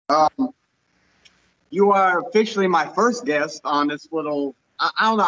Um, you are officially my first guest on this little. I don't know.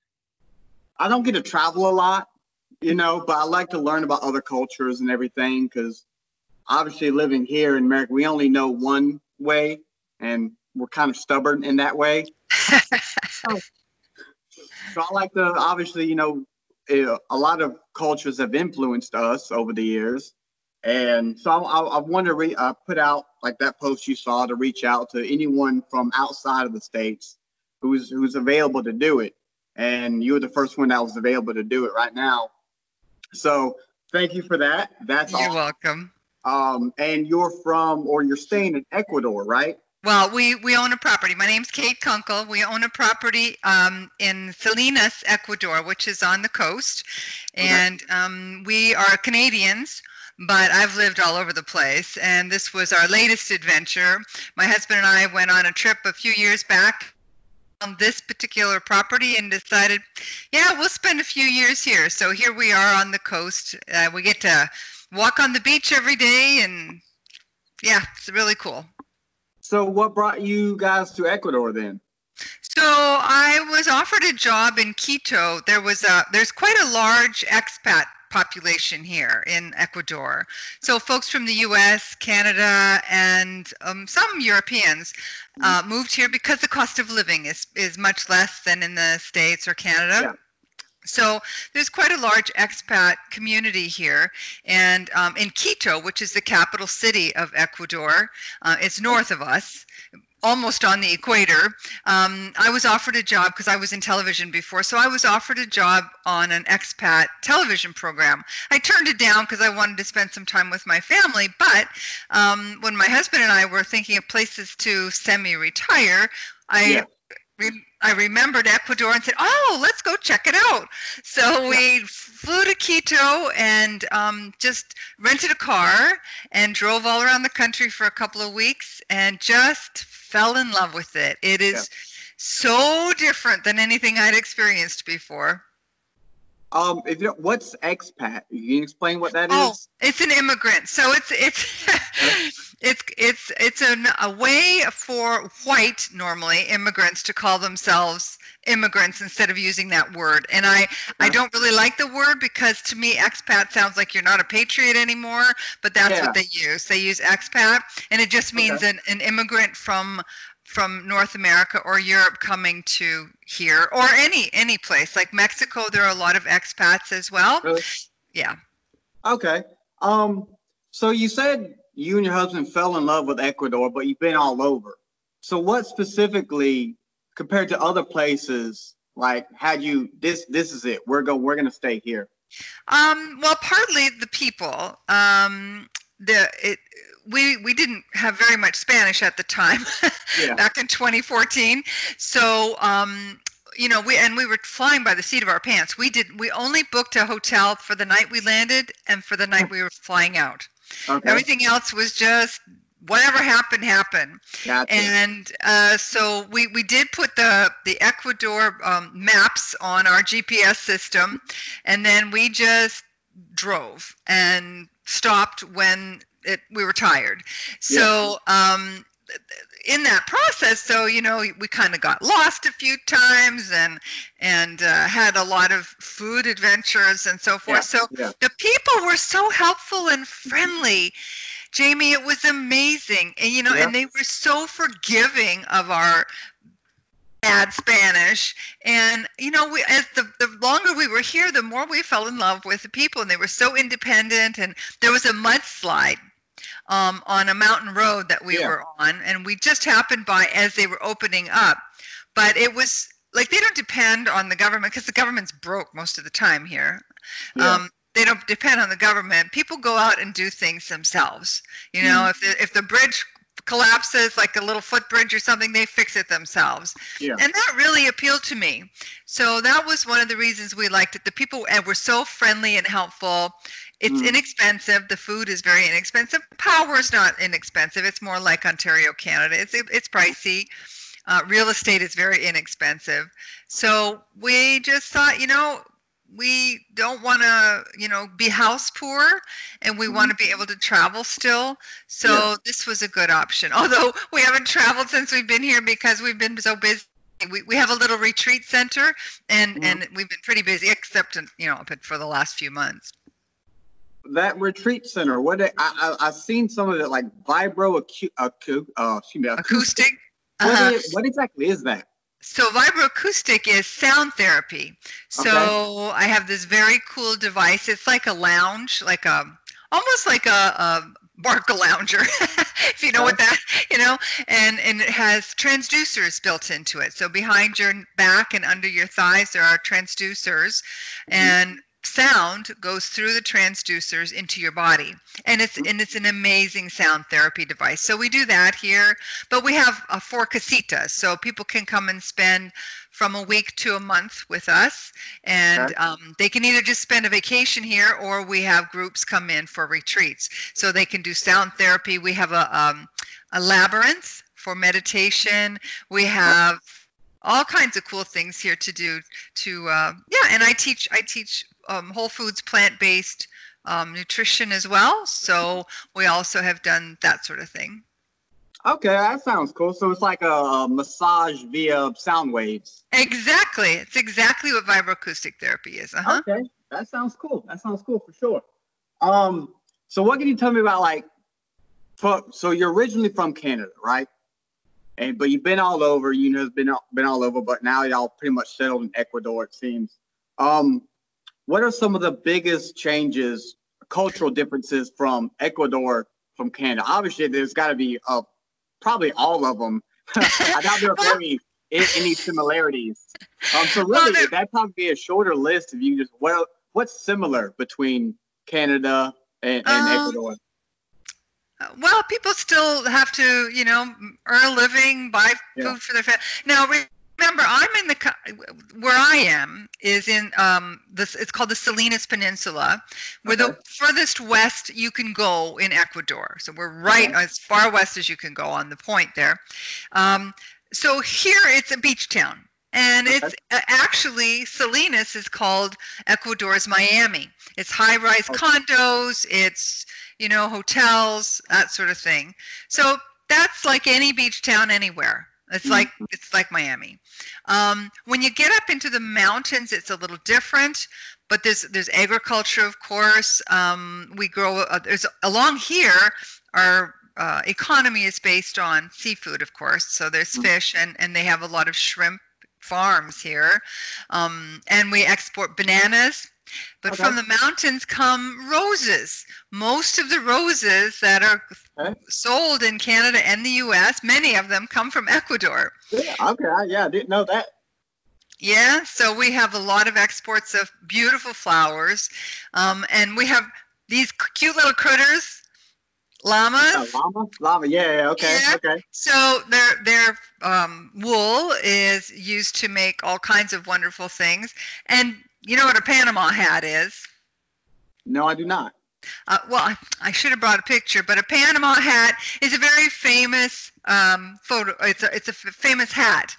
I don't get to travel a lot, but I like to learn about other cultures and everything because obviously living here in America, we only know one way, and we're kind of stubborn in that way. So, so I like to obviously, a lot of cultures have influenced us over the years. And so I wanted to put out like that post you saw to reach out to anyone from outside of the states who's available to do it. And you were the first one that was available to do it right now. So thank you for that. That's You're awesome. welcome. And you're staying in Ecuador, right? Well, we own a property. My name's Kate Kunkel. We own a property in Salinas, Ecuador, which is on the coast. And we are Canadians, but I've lived all over the place. And this was our latest adventure. My husband and I went on a trip a few years back on this particular property and decided, yeah, we'll spend a few years here. So here we are on the coast. We get to walk on the beach every day, and yeah, it's really cool. So what brought you guys to Ecuador then? So I was offered a job in Quito. There's quite a large expat population here in Ecuador. So folks from the U.S., Canada, and some Europeans moved here because the cost of living is much less than in the States or Canada. Yeah. So there's quite a large expat community here, and in Quito, which is the capital city of Ecuador, it's north of us, almost on the equator. I was offered a job because I was in television before, so I was offered a job on an expat television program. I turned it down because I wanted to spend some time with my family, but when my husband and I were thinking of places to semi-retire, I remembered Ecuador and said, oh, let's go check it out. So we flew to Quito and just rented a car and drove all around the country for a couple of weeks and just fell in love with it. It is so different than anything I'd experienced before. What's expat? You can explain what that is? Oh, it's an immigrant. So it's a way for white, normally, immigrants to call themselves immigrants instead of using that word. And I don't really like the word because to me expat sounds like you're not a patriot anymore, but that's what they use. They use expat, and it just means an immigrant from North America or Europe coming to here, or any place. Like Mexico, there are a lot of expats as well. Really? Yeah. Okay. So you said you and your husband fell in love with Ecuador, but you've been all over. So what specifically, compared to other places, like had you this is it, we're gonna stay here? Well, partly the people. We didn't have very much Spanish at the time, back in 2014. So we were flying by the seat of our pants. We only booked a hotel for the night we landed and for the night we were flying out. Okay. Everything else was just whatever happened. Gotcha. And so we did put the Ecuador maps on our GPS system, and then we just drove and stopped when we were tired. So in that process, so we kind of got lost a few times and had a lot of food adventures and so forth. The people were so helpful and friendly, Jamie. It was amazing, and and they were so forgiving of our bad Spanish. And as the longer we were here, the more we fell in love with the people, and they were so independent. And there was a mudslide on a mountain road that we were on, and we just happened by as they were opening up. But it was like they don't depend on the government because the government's broke most of the time here. They don't depend on the government. People go out and do things themselves. If the bridge collapses, like a little footbridge or something, they fix it themselves. And that really appealed to me. So that was one of the reasons we liked it. The people were so friendly and helpful. It's inexpensive. The food is very inexpensive. Power is not inexpensive. It's more like Ontario, Canada. It's pricey. Real estate is very inexpensive. So we just thought, we don't want to, be house poor, and we want to be able to travel still. So Yeah. this was a good option. Although we haven't traveled since we've been here because we've been so busy. We have a little retreat center, and we've been pretty busy, except for the last few months. That retreat center, I've seen some of it, like acoustic. What exactly is that? So vibroacoustic is sound therapy. So I have this very cool device. It's like a lounge, almost like a Barca lounger, if you know what that, and it has transducers built into it. So behind your back and under your thighs, there are transducers, and sound goes through the transducers into your body, and it's an amazing sound therapy device. So we do that here, but we have 4 casitas, so people can come and spend from a week to a month with us, and they can either just spend a vacation here, or we have groups come in for retreats, so they can do sound therapy. We have a labyrinth for meditation. We have all kinds of cool things here to do and I teach whole foods, plant-based nutrition as well. So we also have done that sort of thing. Okay, that sounds cool. So it's like a massage via sound waves. Exactly. It's exactly what vibroacoustic therapy is. Okay, that sounds cool. That sounds cool for sure. So what can you tell me about, so you're originally from Canada, right? But you've been all over, been all over, but now y'all pretty much settled in Ecuador, it seems. What are some of the biggest changes, cultural differences from Ecuador from Canada? Obviously, there's got to be probably all of them. I doubt there are any similarities. So really, that'd probably be a shorter list if you just, what's similar between Canada and Ecuador? Well, people still have to, earn a living, buy food for their family. Now, remember, I'm in where I am is in it's called the Salinas Peninsula. We're the furthest west you can go in Ecuador. So we're right as far west as you can go on the point there. So here it's a beach town. And it's actually, Salinas is called Ecuador's Miami. It's high-rise condos, it's, hotels, that sort of thing. So that's like any beach town anywhere. It's like Miami. When you get up into the mountains, it's a little different, but there's agriculture, of course. We grow, along here, our economy is based on seafood, of course. So there's fish, and they have a lot of shrimp farms here, and we export bananas, but from the mountains come roses. Most of the roses that are sold in Canada and the US, many of them come from Ecuador. I didn't know that. Yeah, so we have a lot of exports of beautiful flowers, and we have these cute little critters, llamas. Llama, okay. So their wool is used to make all kinds of wonderful things. And you know what a Panama hat is? No, I do not. Well, I should have brought a picture, but a Panama hat is a very famous photo. It's a famous hat.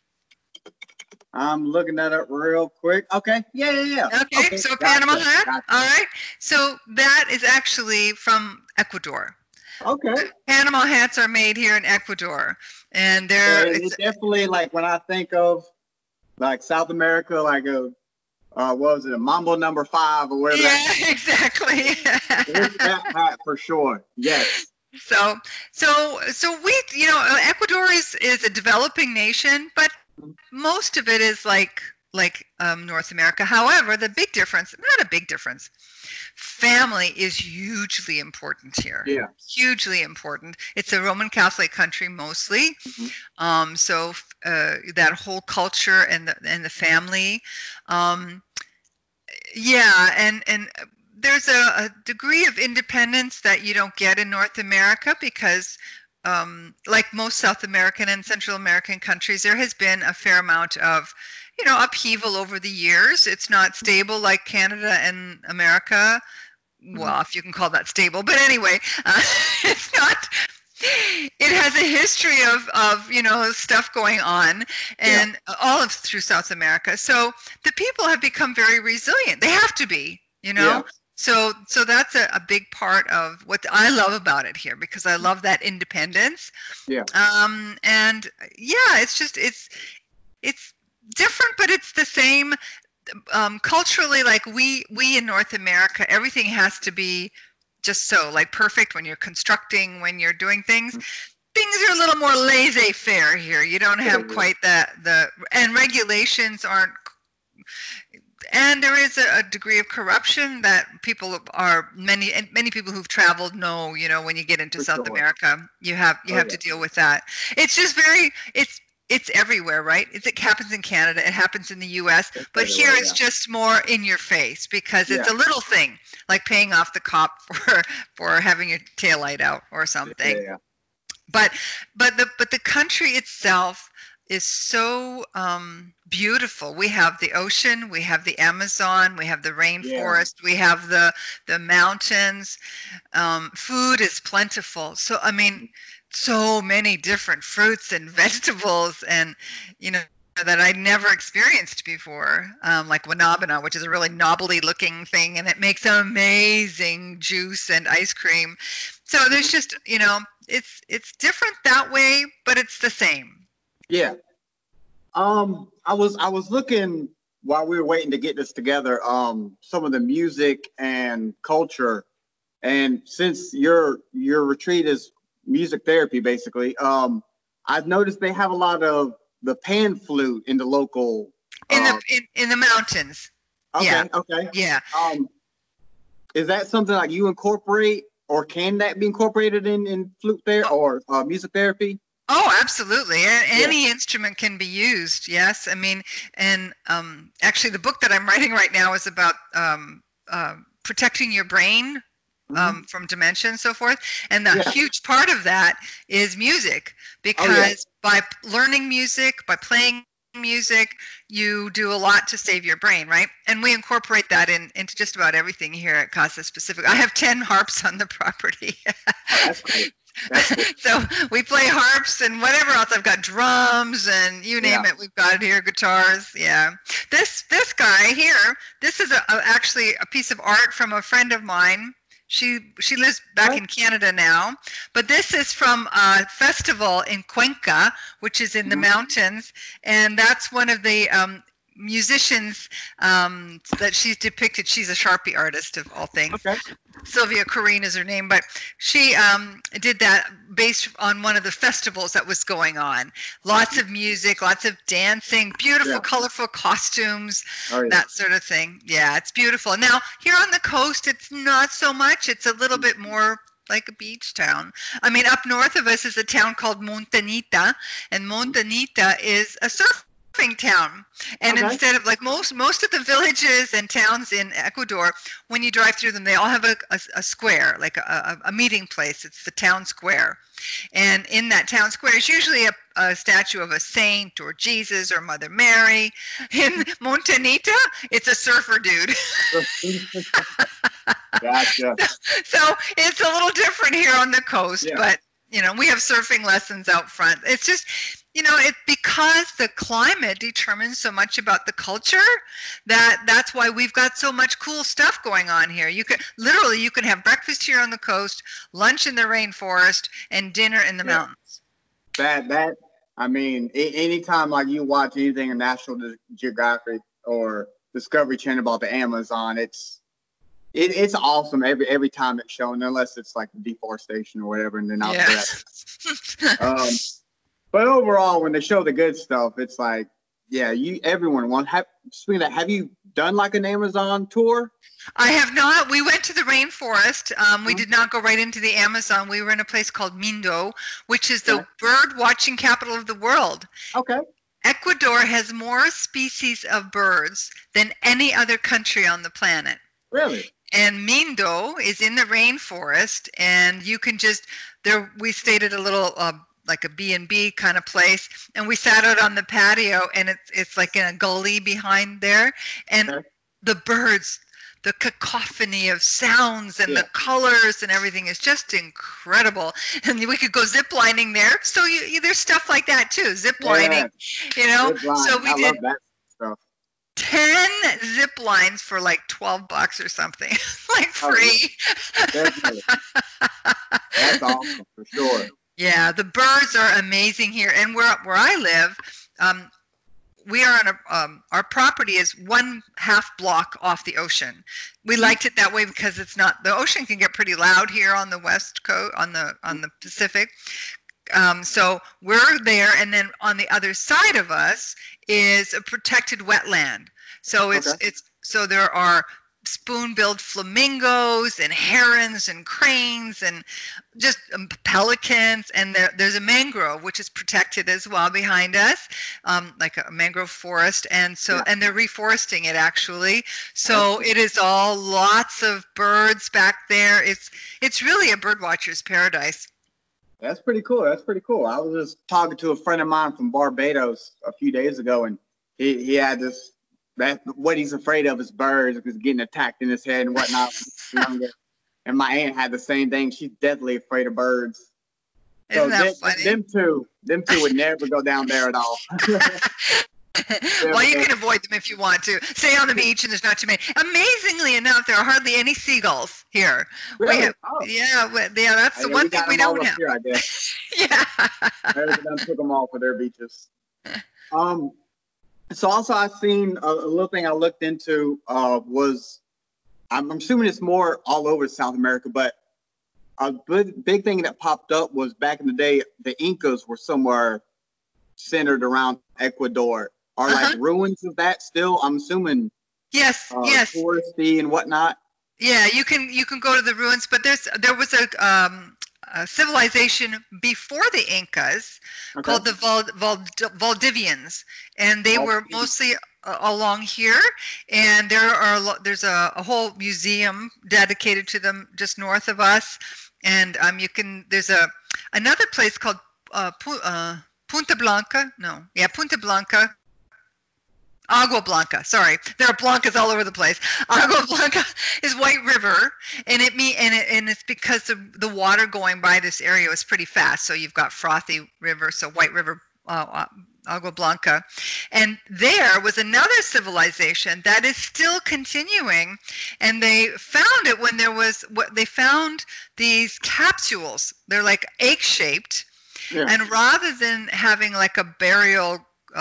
I'm looking that up real quick. Okay. Yeah. Okay, so Panama hat. Gotcha. All right. So that is actually from Ecuador. Okay. Panama hats are made here in Ecuador, and it's definitely like when I think of like South America, like what was it, a Mambo number 5 or whatever? Yeah, exactly. That hat for sure. Yes. So we, Ecuador is a developing nation, but most of it is like North America. However, the big difference, not a big difference, family is hugely important here. Yeah. Hugely important. It's a Roman Catholic country mostly. So that whole culture and the family. And there's a degree of independence that you don't get in North America because like most South American and Central American countries, there has been a fair amount of upheaval over the years. It's not stable like Canada and America. Well, if you can call that stable, but anyway, it's not it has a history of stuff going on, and all of through South America. So the people have become very resilient. They have to be, you know. Yeah. So that's a big part of what I love about it here, because I love that independence. Yeah. And yeah, it's different, but it's the same. Culturally, like we in North America, everything has to be just so like perfect when you're constructing, when you're doing things. Things are a little more laissez-faire here. You don't have quite the and regulations aren't, and there is a degree of corruption that many people who've traveled know. You know, when you get into South America, you have to deal with that. It's just it's everywhere, right? It happens in Canada, it happens in the U.S., but here it's just more in your face, because it's a little thing, like paying off the cop for having your taillight out or something. Yeah. But the country itself is so beautiful. We have the ocean, we have the Amazon, we have the rainforest, we have the mountains. Food is plentiful. So I mean, so many different fruits and vegetables, and that I'd never experienced before, like guanabana, which is a really knobbly looking thing, and it makes amazing juice and ice cream. So there's just, it's different that way, but it's the same. Yeah. I was looking while we were waiting to get this together, some of the music and culture, and since your retreat is music therapy, basically, I've noticed they have a lot of the pan flute in the local in the mountains. Okay. Yeah. Is that something like you incorporate, or can that be incorporated in flute therapy or music therapy? Oh, absolutely. Any instrument can be used. Yes. I mean, and actually the book that I'm writing right now is about protecting your brain from dementia and so forth. And the huge part of that is music, because by learning music, by playing music, you do a lot to save your brain, right? And we incorporate that into just about everything here at Casa Specific. I have 10 harps on the property. That's great. So we play harps and whatever else. I've got drums and you name it. We've got it here, guitars. Yeah. This guy here, this is actually a piece of art from a friend of mine. She lives back in Canada now, but this is from a festival in Cuenca, which is in the mountains, and that's one of the musicians that she's depicted. She's a Sharpie artist of all things. Okay. Sylvia Corrine is her name, but she did that based on one of the festivals that was going on. Lots of music, lots of dancing, beautiful, colorful costumes, that sort of thing. Yeah, it's beautiful. Now, here on the coast, it's not so much. It's a little bit more like a beach town. I mean, up north of us is a town called Montañita, and Montañita is a surf town, and instead of like most of the villages and towns in Ecuador, when you drive through them, they all have a square, like a meeting place. It's the town square, and in that town square is usually a statue of a saint or Jesus or Mother Mary. In Montañita, it's a surfer dude. Gotcha. So it's a little different here on the coast, but we have surfing lessons out front. It's just, it's because the climate determines so much about the culture that's why we've got so much cool stuff going on here. You can have breakfast here on the coast, lunch in the rainforest, and dinner in the mountains. I mean, anytime like you watch anything in National Geographic or Discovery Channel about the Amazon, it's awesome every time it's shown, unless it's like deforestation or whatever, and then out there. But overall, when they show the good stuff, it's like, everyone wants. Speaking of that, have you done like an Amazon tour? I have not. We went to the rainforest. We did not go right into the Amazon. We were in a place called Mindo, which is the bird watching capital of the world. Okay. Ecuador has more species of birds than any other country on the planet. Really? And Mindo is in the rainforest, and you can we stayed at a little like a B&B kind of place, and we sat out on the patio, and it's like in a gully behind there, and the birds the cacophony of sounds and Yeah. the colors and everything is just incredible. And we could go zip lining there. So there's stuff like that too, zip lining, Zip line. So we I did love that stuff. 10 zip lines for like $12 or something, like free. Definitely. That's awesome for sure. Yeah, the birds are amazing here, and where I live, we are on our property is 1/2 block off the ocean. We liked it that way because it's not, the ocean can get pretty loud here on the west coast, on the Pacific. So we're there, and then on the other side of us is a protected wetland. So so there are spoon-billed flamingos and herons and cranes and just pelicans, and there's a mangrove which is protected as well behind us, like a mangrove forest, and they're reforesting it actually. So it is all lots of birds back there. It's really a bird watcher's paradise. That's pretty cool. I was just talking to a friend of mine from Barbados a few days ago, and he had this. What he's afraid of is birds, because getting attacked in his head and whatnot. And my aunt had the same thing. She's deathly afraid of birds. Isn't that funny? Them two would never go down there at all. Well, you can avoid them if you want to. Stay on the beach, and there's not too many. Amazingly enough, there are hardly any seagulls here. Really? That's the one thing we don't have. Here, I guess. Yeah. Everyone took them all for their beaches. So also I've seen a little thing I looked into was, I'm assuming it's more all over South America, but a big thing that popped up was back in the day, the Incas were somewhere centered around Ecuador. Are like ruins of that still? I'm assuming. Yes. Touristy and whatnot. Yeah, you can go to the ruins, but there was a civilization before the Incas called the Valdivians, and they were mostly along here. And there's a whole museum dedicated to them just north of us. And there's another place called Punta Blanca. Punta Blanca. Agua Blanca, sorry. There are blancas all over the place. Agua Blanca is White River, and it's because the water going by this area is pretty fast. So you've got frothy river, so White River, Agua Blanca. And there was another civilization that is still continuing, and they found it when they found these capsules. They're like egg-shaped, and rather than having like a burial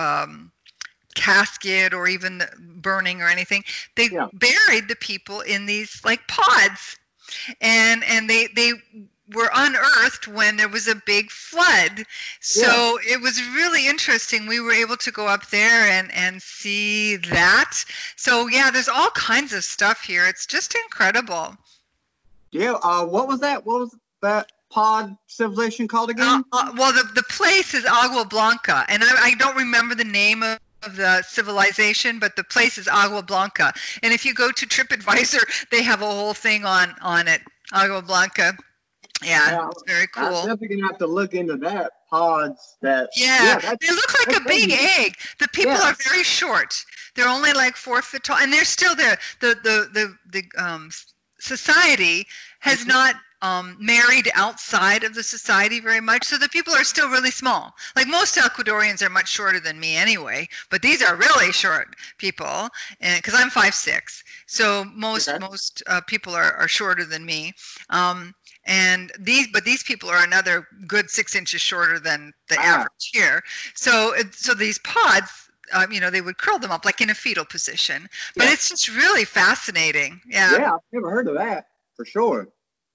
casket or even burning or anything, they buried the people in these like pods, and they were unearthed when there was a big flood. So it was really interesting. We were able to go up there and see that. So there's all kinds of stuff here. It's just incredible. What was that pod civilization called again? Well, the place is Agua Blanca, and I don't remember the name of the civilization, but the place is Agua Blanca. And if you go to TripAdvisor, they have a whole thing on it, Agua Blanca. It's very cool. I'm definitely gonna have to look into that. Pods that. They look like a big egg. The people are very short. They're only like 4 foot tall, and they're still there. The society has not married outside of the society very much, so the people are still really small. Like most Ecuadorians are much shorter than me anyway, but these are really short people, and because I'm 5'6", so most people are shorter than me. And these people are another good 6 inches shorter than the average here. So these pods, they would curl them up like in a fetal position. But it's just really fascinating. Yeah, I've never heard of that for sure.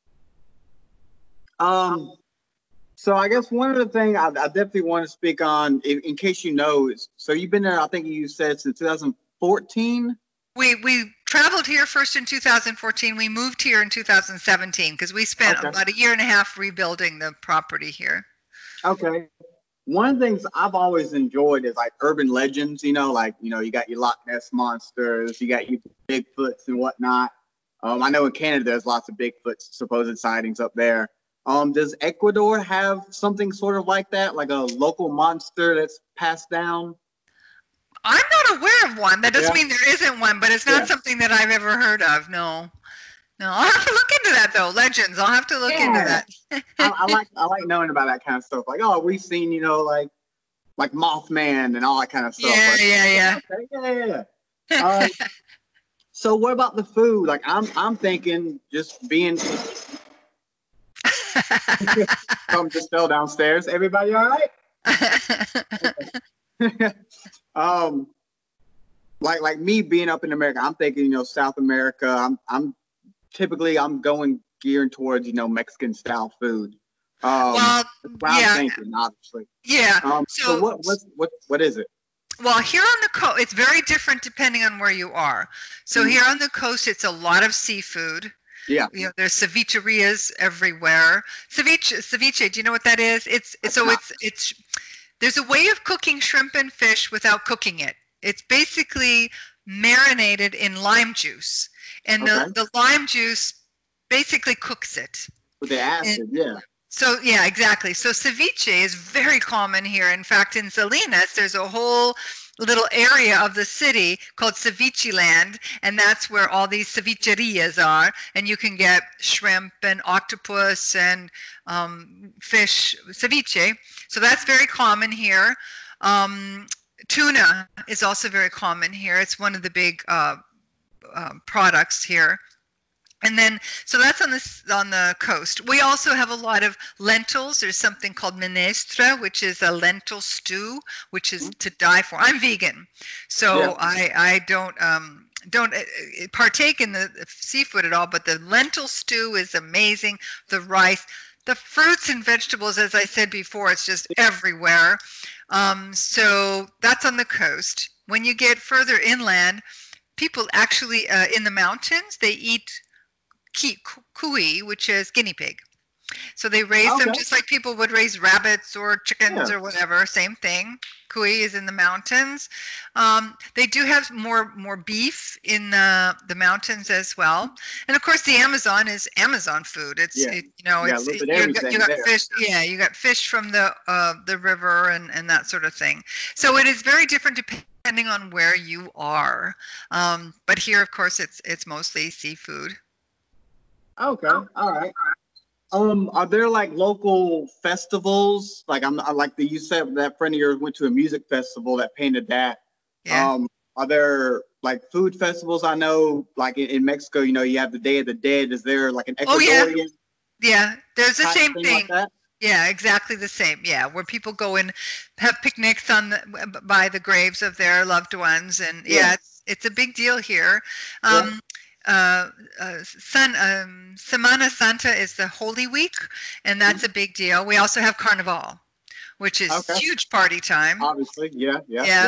So I guess one of the things I definitely want to speak on, in case you know, is, so you've been there, I think you said, since 2014? We traveled here first in 2014. We moved here in 2017 because we spent about a year and a half rebuilding the property here. Okay. One of the things I've always enjoyed is like urban legends, you got your Loch Ness monsters, you got your Bigfoots and whatnot. I know in Canada there's lots of Bigfoot supposed sightings up there. Does Ecuador have something sort of like that, like a local monster that's passed down? I'm not aware of one. That doesn't Yeah. mean there isn't one, but it's not Yeah. something that I've ever heard of. No. No, I'll have to look into that though. Legends. I'll have to look into Yeah. that. I like knowing about that kind of stuff. Like, oh, we've seen, like Mothman and all that kind of stuff. Yeah, Like, yeah, okay, yeah. yeah. So what about the food? Like, I'm thinking just being something just fell downstairs. Everybody all right? um, like me being up in America, I'm thinking, South America. I'm typically going gearing towards, Mexican style food. Well, That's what I'm yeah, thinking, obviously. yeah. So what is it? Well, here on the coast, it's very different depending on where you are. So here on the coast, it's a lot of seafood. Yeah. There's cevicherias everywhere. Ceviche, do you know what that is? It's there's a way of cooking shrimp and fish without cooking it. It's basically marinated in lime juice, and the lime juice basically cooks it. With the acid, yeah. So yeah, exactly. So ceviche is very common here. In fact, in Salinas, there's a whole little area of the city called Ceviche Land, and that's where all these cevicherias are, and you can get shrimp and octopus and fish ceviche. So that's very common here. Tuna is also very common here. It's one of the big products here. And then, so that's on the coast. We also have a lot of lentils. There's something called minestra, which is a lentil stew, which is to die for. I'm vegan, so Yeah. I don't partake in the seafood at all. But the lentil stew is amazing. The rice, the fruits and vegetables, as I said before, it's just everywhere. So that's on the coast. When you get further inland, people actually in the mountains, they eat cuy, which is guinea pig. So they raise them just like people would raise rabbits or chickens or whatever. Same thing. Cuy is in the mountains. They do have more beef in the mountains as well. And of course, the Amazon is Amazon food. You got fish. Yeah, you got fish from the river and that sort of thing. So it is very different depending on where you are. But here, of course, it's mostly seafood. Okay, all right. Are there like local festivals? Like you said that friend of yours went to a music festival that painted that. Yeah. Are there like food festivals? I know like in Mexico, you have the Day of the Dead. Is there like an Ecuadorian? Oh, yeah, there's the same thing. Like that? Yeah, exactly the same. Yeah, where people go and have picnics by the graves of their loved ones, and it's a big deal here. Semana Santa is the Holy Week, and that's a big deal. We also have Carnival, which is huge party time. Obviously, yeah.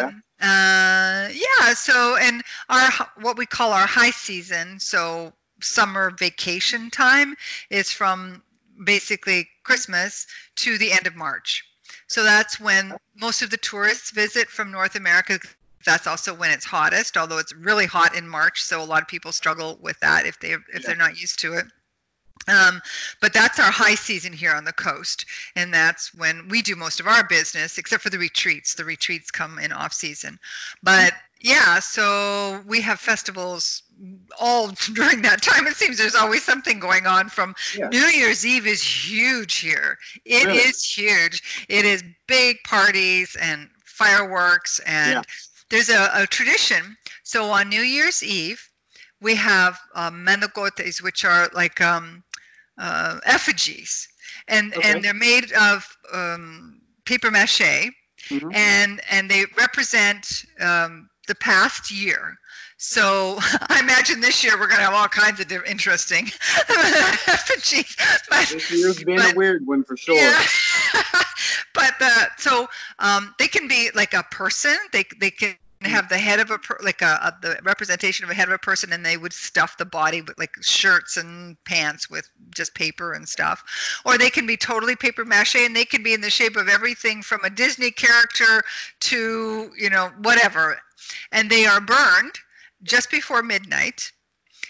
So, and what we call our high season, so summer vacation time, is from basically Christmas to the end of March. So that's when most of the tourists visit from North America. That's also when it's hottest, although it's really hot in March, so a lot of people struggle with that if they're not used to it. But that's our high season here on the coast, and that's when we do most of our business, except for the retreats. The retreats come in off season. But yeah, so we have festivals all during that time. It seems there's always something going on. From New Year's Eve is huge here. It is huge. It is big parties and fireworks and there's a tradition. So on New Year's Eve, we have menegotes, which are like effigies, and they're made of paper mache, and they represent the past year. So I imagine this year we're going to have all kinds of interesting effigies. This year's been a weird one for sure. Yeah. But they can be like a person. They can have the head of the representation of a head of a person, and they would stuff the body with like shirts and pants with just paper and stuff. Or they can be totally paper mache, and they can be in the shape of everything from a Disney character to whatever. And they are burned just before midnight.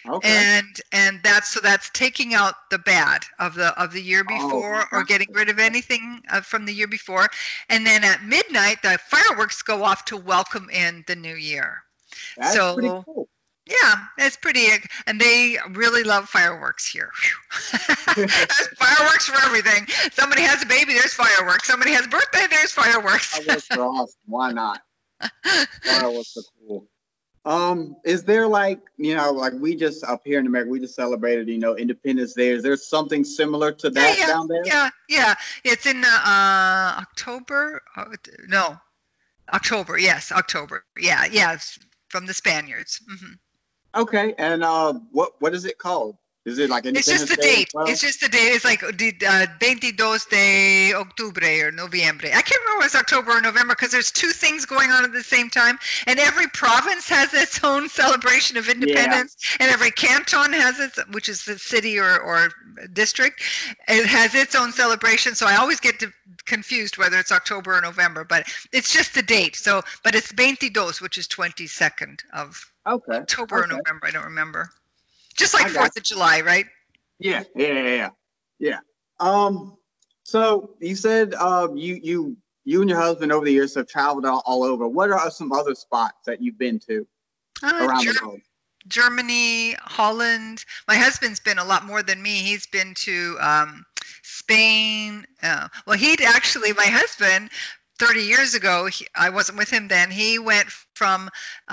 Okay. And that's taking out the bad of the year Oh, before, or getting gotcha. rid of anything from the year before. And then at midnight, the fireworks go off to welcome in the new year. That's pretty So cool. yeah, it's pretty, and they really love fireworks here. There's fireworks for everything. Somebody has a baby, there's fireworks. Somebody has a birthday, there's fireworks. Fireworks are awesome. Why not? Fireworks are cool. Is there like, like we just up here in America, we just celebrated, Independence Day. Is there something similar to Yeah, that yeah, down there? yeah. It's in October. No, October. Yes, October. Yeah, yeah. It's from the Spaniards. Okay. And what is it called? Is it like It's just Independence the Day as date. well? It's just the date. It's like the 22 de octubre or noviembre. I can't remember if it's October or November because there's two things going on at the same time. And every province has its own celebration of Yeah. independence. And every canton has its, which is the city or district, it has its own celebration. So I always get confused whether it's October or November. But it's just the date. So, but it's 22, which is 22nd of Okay. October or Okay. November. I don't remember. Just like I got 4th of July, right? Yeah, yeah, yeah, yeah. Yeah. So you said you and your husband over the years have traveled all over. What are some other spots that you've been to around the world? Germany, Holland. My husband's been a lot more than me. He's been to Spain. Well, my husband, 30 years ago, I wasn't with him then. He went from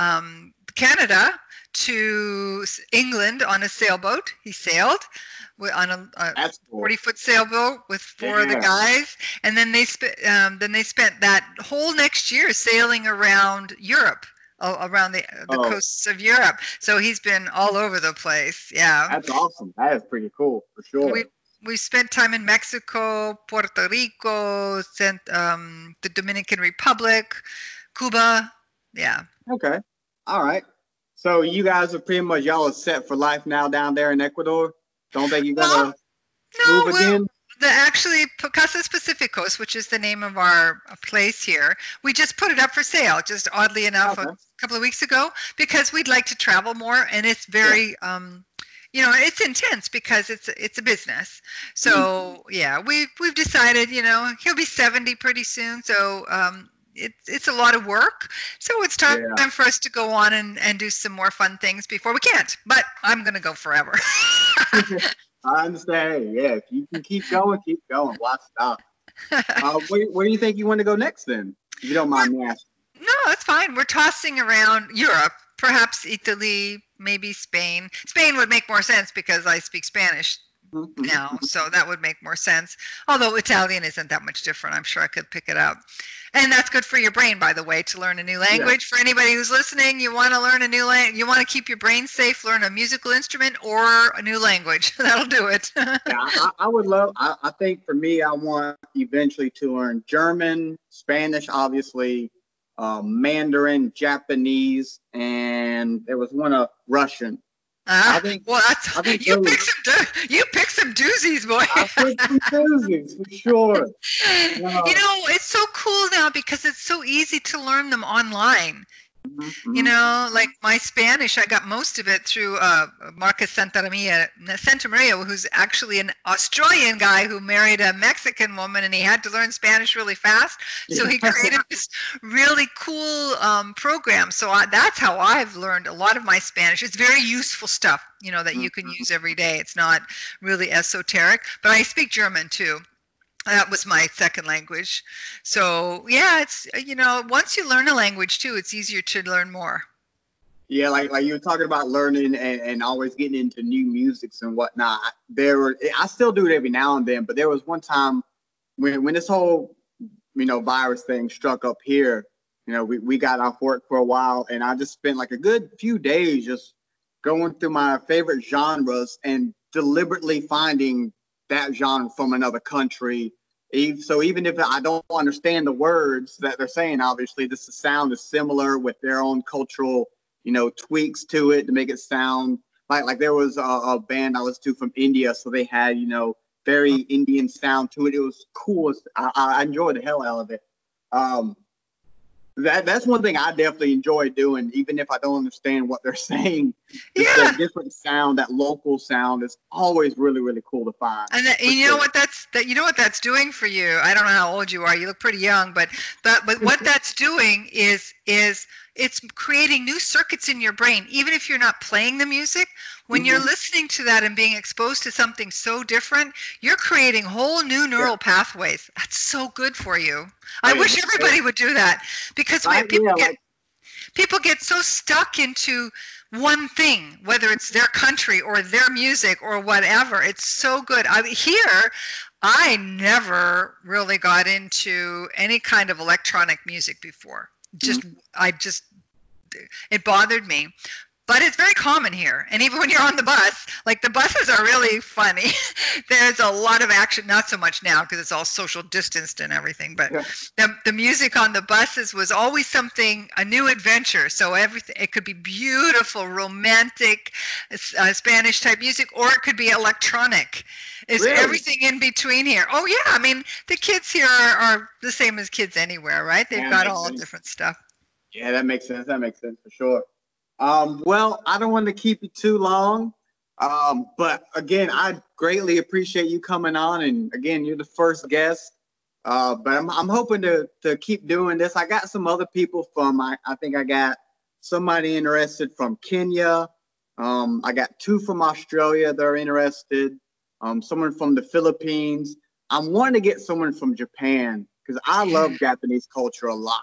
Canada to England on a sailboat. He sailed on a That's cool. 40-foot sailboat with four of the Yeah. guys, and then they spent that whole next year sailing around Europe, around the Oh, coasts of Europe. So he's been all over the place. Yeah, that's awesome. That is pretty cool for sure. we spent time in Mexico, Puerto Rico, the Dominican Republic, Cuba. Yeah. Okay. All right. So you guys are pretty much y'all are set for life now down there in Ecuador. Don't think you're Well, gonna no, move again? actually Casas Pacificos, which is the name of our place here, we just put it up for sale, just oddly enough, Okay. a couple of weeks ago, because we'd like to travel more, and it's very, it's intense because it's a business. So yeah, we've decided, he'll be 70 pretty soon, so it's a lot of work. So it's time Yeah. for us to go on and do some more fun things before we can't. But I'm gonna go forever. I understand. Yeah, if you can keep going, keep going. Why stop? Where do you think you want to go next then? If you don't mind me asking. No, that's fine. We're tossing around Europe, perhaps Italy, maybe Spain. Spain would make more sense because I speak Spanish now, so that would make more sense. Although Italian isn't that much different, I'm sure I could pick it up. And that's good for your brain, by the way, to learn a new language. For anybody who's listening, you want to learn a new language, you want to keep your brain safe, learn a musical instrument or a new language. That'll do it. Yeah, I would love. I think for me, I want eventually to learn German, Spanish, obviously, Mandarin, Japanese, and there was one Russian. I think Well, I think you those. pick some doozies, boy. I picked some doozies for sure. It's so cool now because it's so easy to learn them online. Mhm. Like my Spanish, I got most of it through Marcus Santamaria, who's actually an Australian guy who married a Mexican woman, and he had to learn Spanish really fast. So he created this really cool program. So that's how I've learned a lot of my Spanish. It's very useful stuff, that you can use every day. It's not really esoteric. But I speak German too. That was my second language. So yeah, it's once you learn a language too, it's easier to learn more. Yeah, like you were talking about learning and always getting into new musics and whatnot. I still do it every now and then, but there was one time when this whole virus thing struck up here. We got off work for a while, and I just spent like a good few days just going through my favorite genres and deliberately finding that genre from another country. So even if I don't understand the words that they're saying, obviously the sound is similar with their own cultural, tweaks to it to make it sound like there was a band I listened to from India, so they had, very Indian sound to it. It was cool. I enjoyed the hell out of it. That's one thing I definitely enjoy doing, even if I don't understand what they're saying. Just Yeah. that different sound, that local sound is always really, really cool to find. And you know what that's doing for you. I don't know how old you are. You look pretty young, but what that's doing is it's creating new circuits in your brain. Even if you're not playing the music, when you're listening to that and being exposed to something so different, you're creating whole new neural pathways. That's so good for you. I wish everybody would do that, because people get so stuck into one thing, whether it's their country or their music or whatever. It's so good. I never really got into any kind of electronic music before. It bothered me. But it's very common here. And even when you're on the bus, like the buses are really funny. There's a lot of action, not so much now because it's all social distanced and everything, but the music on the buses was always a new adventure. So it could be beautiful, romantic, Spanish type music, or it could be electronic. Is everything in between here? Oh yeah, I mean the kids here are the same as kids anywhere, right? They've got all different stuff. Yeah, that makes sense. That makes sense for sure. Well, I don't want to keep you too long, but again, I greatly appreciate you coming on, and again, you're the first guest. But I'm hoping to keep doing this. I got some other people I think I got somebody interested from Kenya. I got 2 from Australia that are interested. Someone from the Philippines. I'm wanting to get someone from Japan because I love Japanese culture a lot.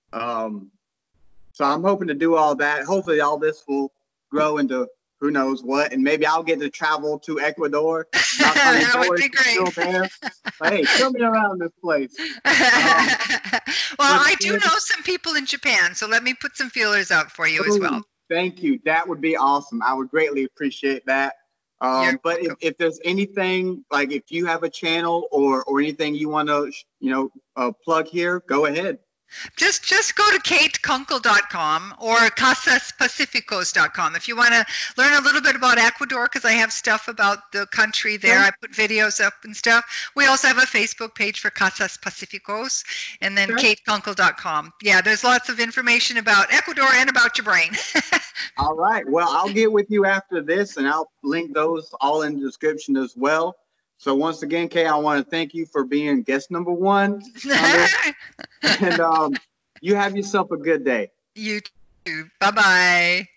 So I'm hoping to do all that. Hopefully all this will grow into who knows what, and maybe I'll get to travel to Ecuador. That would be great. But hey, show me around this place. Well, I do know some people in Japan, so let me put some feelers out for you as well. Thank you. That would be awesome. I would greatly appreciate that. But if there's anything, like if you have a channel or anything you want to plug here, go ahead. Just go to katekunkel.com or casaspacificos.com if you want to learn a little bit about Ecuador, because I have stuff about the country there. I put videos up and stuff. We also have a Facebook page for Casas Pacificos, and then katekunkel.com. Yeah, there's lots of information about Ecuador and about your brain. All right. Well, I'll get with you after this, and I'll link those all in the description as well. So once again, Kay, I want to thank you for being guest number 1. And you have yourself a good day. You too. Bye-bye.